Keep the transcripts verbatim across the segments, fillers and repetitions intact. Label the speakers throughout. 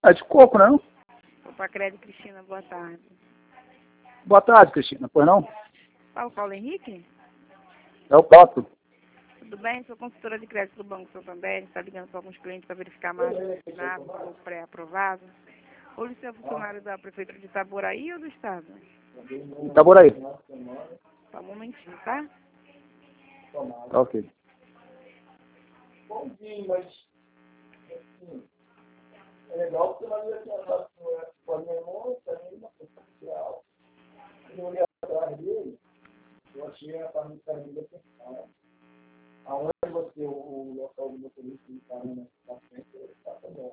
Speaker 1: É de coco, não?
Speaker 2: Opa, Crédito Cristina, boa tarde.
Speaker 1: Boa tarde, Cristina. Pois não?
Speaker 2: Fala, Paulo Henrique?
Speaker 1: É o próprio.
Speaker 2: Tudo bem? Sou consultora de crédito do Banco Santander. Está ligando para alguns clientes para verificar a margem consignada ou pré-aprovado. Hoje você é funcionário da Prefeitura de Itaboraí ou do Estado?
Speaker 1: Itaboraí.
Speaker 2: Só um momentinho, tá?
Speaker 1: Tá ok.
Speaker 3: Bom dia, mas assim, é legal que ela ia tratar com a minha irmã, também uma questão social. Quando eu olhei atrás dele, eu achei a família dele apertada. Aonde você, o local do motorista está na frente, está também.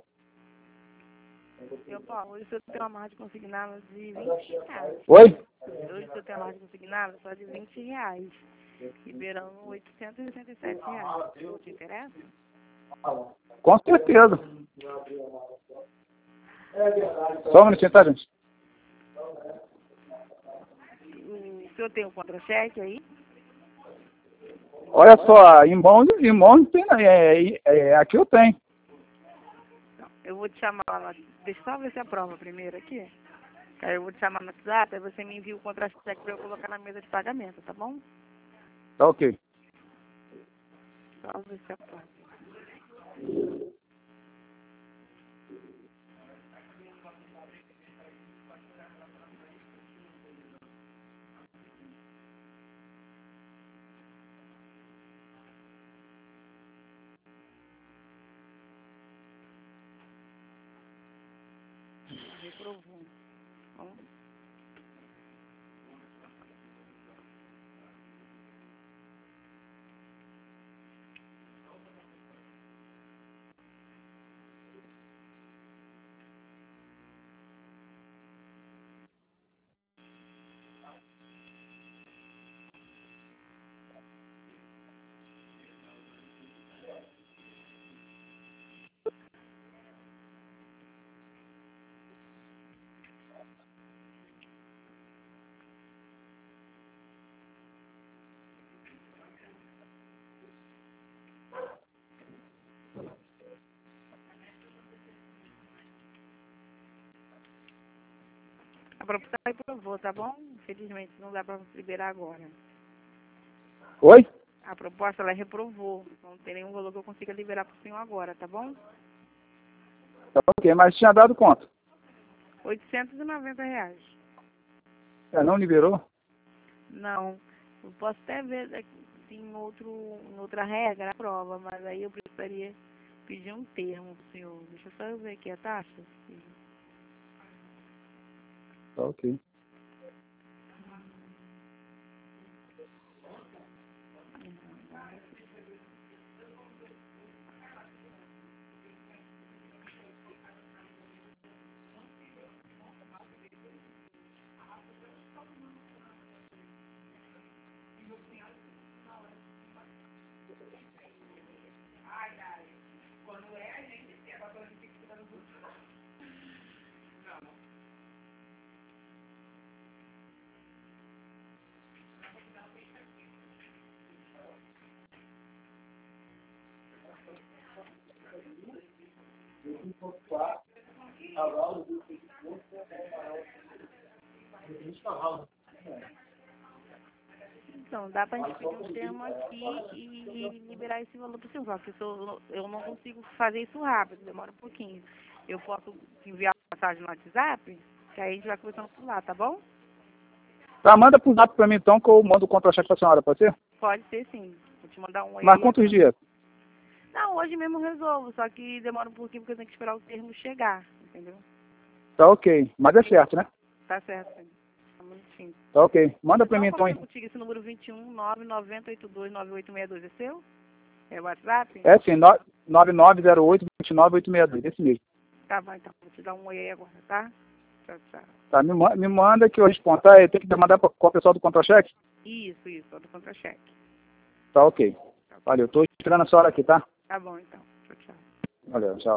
Speaker 2: Seu Paulo, hoje você tem uma margem consignada de vinte reais.
Speaker 1: Oi?
Speaker 2: Hoje você tem uma margem consignada só de vinte reais. Liberando oitocentos e sessenta e sete reais. Te interessa?
Speaker 1: Com certeza. Só um minutinho, tá, gente?
Speaker 2: O senhor tem um contra-cheque aí?
Speaker 1: Olha só, em mãos, em mãos tem, é, é, é, aqui eu tenho.
Speaker 2: Eu vou te chamar lá. Deixa eu só ver se aprova primeiro aqui. Aí eu vou te chamar no WhatsApp, aí você me envia o contra-cheque para eu colocar na mesa de pagamento, tá bom?
Speaker 1: Tá ok.
Speaker 2: Só ver se aprova. Reprovou. Bom. A proposição reprovou, tá bom? Infelizmente não dá para liberar agora.
Speaker 1: Oi?
Speaker 2: A proposta ela reprovou. Não tem nenhum valor que eu consiga liberar para o senhor agora, tá bom?
Speaker 1: Tá ok, mas tinha dado quanto?
Speaker 2: oitocentos e noventa reais.
Speaker 1: É, não liberou?
Speaker 2: Não. Eu posso até ver se em, outro, em outra regra a prova, mas aí eu precisaria pedir um termo pro senhor. Deixa eu só ver aqui a taxa.
Speaker 1: Tá ok.
Speaker 2: Então, dá pra gente pedir um termo aqui e, e liberar esse valor pro senhor. Só que eu, sou- eu não consigo fazer isso rápido, demora um pouquinho. Eu posso enviar uma mensagem no WhatsApp, que aí a gente vai conversando por lá, tá bom?
Speaker 1: Tá, manda pro zap pra mim então que eu mando o contra-cheque pra senhora, pode ser?
Speaker 2: Pode ser sim. Vou te mandar um oi
Speaker 1: Mas
Speaker 2: aí
Speaker 1: quantos
Speaker 2: agora.
Speaker 1: dias?
Speaker 2: Não, hoje mesmo eu resolvo, só que demora um pouquinho porque eu tenho que esperar o termo chegar, entendeu?
Speaker 1: Tá ok. Mas é certo, né?
Speaker 2: Tá certo, sim. Tá bonitinho.
Speaker 1: Tá ok. Manda pra
Speaker 2: Só
Speaker 1: mim então,
Speaker 2: conversar
Speaker 1: hein?
Speaker 2: contigo, esse número vinte e um, nove nove zero oito dois, nove oito seis dois é seu? É o WhatsApp?
Speaker 1: É sim, nove nove zero oito, dois nove oito seis dois, esse mesmo.
Speaker 2: Tá bom, então. Vou te dar um oi aí agora, tá? Tchau, tchau.
Speaker 1: Tá, me, ma- me manda que eu respondo. Tá, tem que mandar pra- com o pessoal do contra-cheque?
Speaker 2: Isso, isso, ó, do contra-cheque.
Speaker 1: Tá ok. Valeu, tô esperando a senhora aqui, tá?
Speaker 2: Tá bom, então. Tchau, tchau.
Speaker 1: Valeu, tchau.